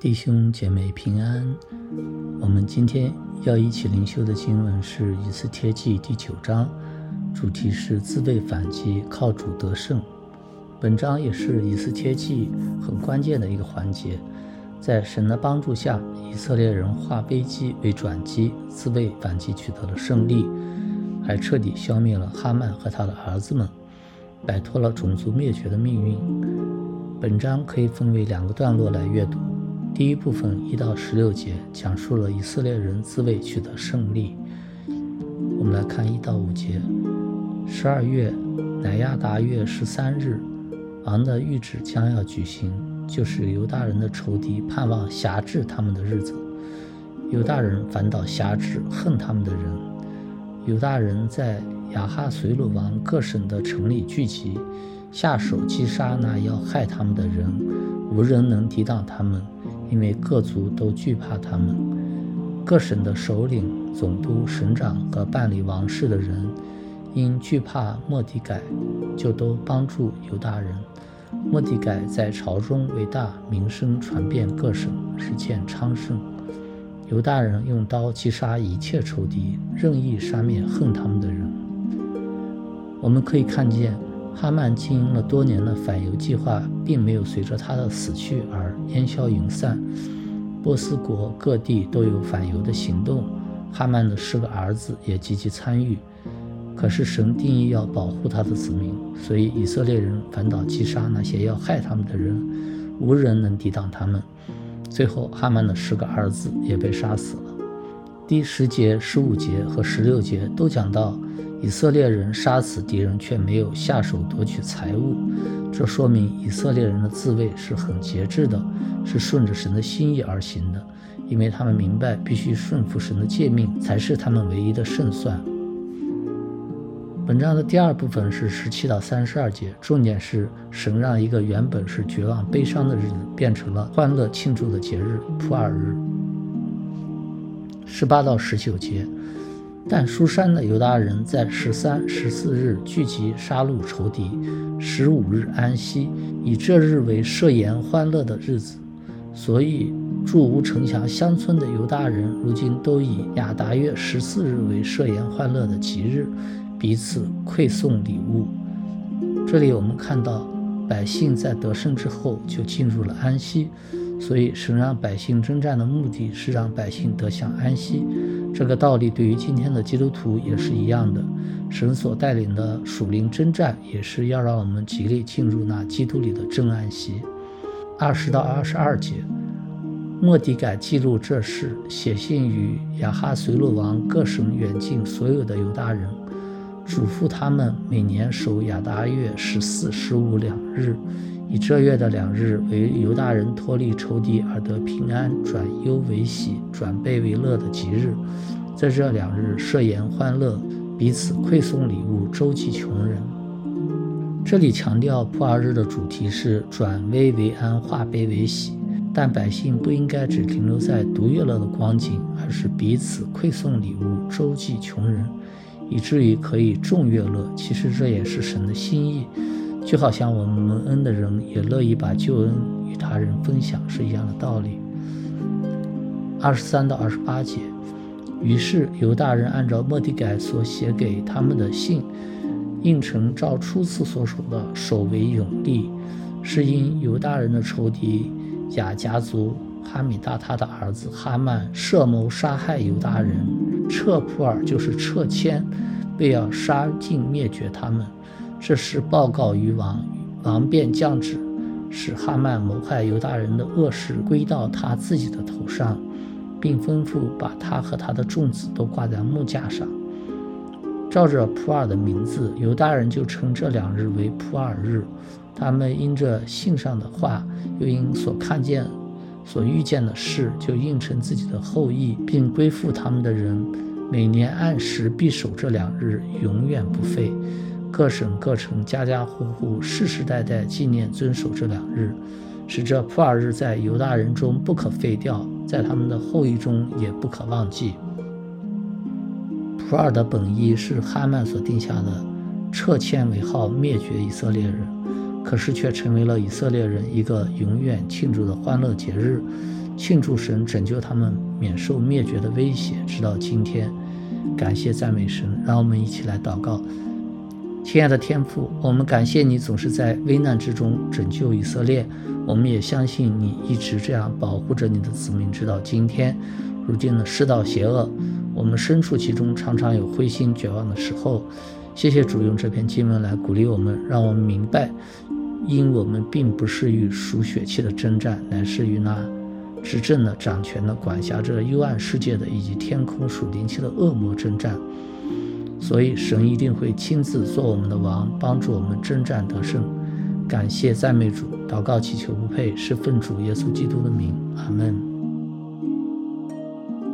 弟兄姐妹平安。我们今天要一起灵修的经文是以斯帖记第9章，主题是自卫反击，靠主得胜。本章也是以斯帖记很关键的一个环节，在神的帮助下，以色列人化危机为转机，自卫反击取得了胜利，还彻底消灭了哈曼和他的儿子们，摆脱了种族灭绝的命运。本章可以分为2个段落来阅读。第一部分1到16节讲述了以色列人自卫取得胜利。我们来看1到5节。12月乃亚达月13日，王的谕旨将要举行，就是犹大人的仇敌盼望辖制他们的日子。犹大人反倒辖制恨他们的人。犹大人在亚哈随鲁王各省的城里聚集，下手击杀那要害他们的人，无人能抵挡他们，因为各族都惧怕他们。各省的首领、总督、省长和办理王事的人，因惧怕末底改，就都帮助犹大人。末底改在朝中为大，名声传遍各省，日渐昌盛。犹大人用刀击杀一切仇敌，任意杀灭恨他们的人。我们可以看见，哈曼经营了多年的反犹计划并没有随着他的死去而烟消云散。波斯国各地都有反犹的行动，哈曼的10个儿子也积极参与。可是神定义要保护他的子民，所以以色列人反倒击杀那些要害他们的人，无人能抵挡他们。最后哈曼的10个儿子也被杀死了。第10节、15节和16节都讲到以色列人杀死敌人却没有下手夺取财物，这说明以色列人的自卫是很节制的，是顺着神的心意而行的，因为他们明白必须顺服神的诫命才是他们唯一的胜算。本章的第2部分是17到32节，重点是神让一个原本是绝望悲伤的日子变成了欢乐庆祝的节日普珥日。18到19节，但书珊的犹大人在13、14日聚集杀戮仇敌，15日安息，以这日为设宴欢乐的日子。所以住无城墙乡村的犹大人如今都以亚达月14日为设宴欢乐的吉日，彼此馈送礼物。这里我们看到百姓在得胜之后就进入了安息，所以神让百姓征战的目的是让百姓得享安息。这个道理对于今天的基督徒也是一样的，神所带领的属灵征战也是要让我们极力进入那基督里的真安息。20到22节，末底改记录这事，写信于亚哈随鲁王各省远近所有的犹大人，嘱咐他们每年守亚达月14、15两日，以这月的2日为犹大人脱离仇敌而得平安，转忧为喜，转悲为乐的吉日。在这2日设宴欢乐，彼此馈送礼物，周济穷人。这里强调普珥日的主题是转危为安，化悲为喜，但百姓不应该只停留在独乐乐的光景，而是彼此馈送礼物，周济穷人，以至于可以众乐乐。其实这也是神的心意，就好像我们蒙恩的人也乐意把救恩与他人分享是一样的道理。23到28节，于是犹大人按照末底改所写给他们的信，应承照初次所守的守为永立，是因犹大人的仇敌亚甲族哈米大他的儿子哈曼设谋杀害犹大人，撤普珥就是撤迁，为要杀尽灭绝他们。这事报告于王，王便降旨，使哈曼谋害犹大人的恶事归到他自己的头上，并吩咐把他和他的众子都挂在木架上。照着普珥的名字，犹大人就称这2日为普珥日。他们因着信上的话，又因所看见、所遇见的事，就应承自己的后裔，并归附他们的人，每年按时必守这2日，永远不废。各省各城家家户户世世代代纪念遵守这2日，使这普珥日在犹大人中不可废掉，在他们的后裔中也不可忘记。普珥的本意是哈曼所定下的撤迁为号，灭绝以色列人，可是却成为了以色列人一个永远庆祝的欢乐节日， 庆祝神拯救他们免受灭绝的威胁，直到今天。感谢赞美神，让我们一起来祷告。亲爱的天父，我们感谢你总是在危难之中拯救以色列，我们也相信你一直这样保护着你的子民直到今天。如今的世道邪恶，我们身处其中，常常有灰心绝望的时候。谢谢主用这篇经文来鼓励我们，让我们明白，因我们并不是与属血气的征战，乃是与那执政的、掌权的、管辖着幽暗世界的以及天空属灵气的恶魔征战。所以神一定会亲自做我们的王，帮助我们征战得胜。感谢赞美主，祷告祈求不配，是奉主耶稣基督的名，阿们。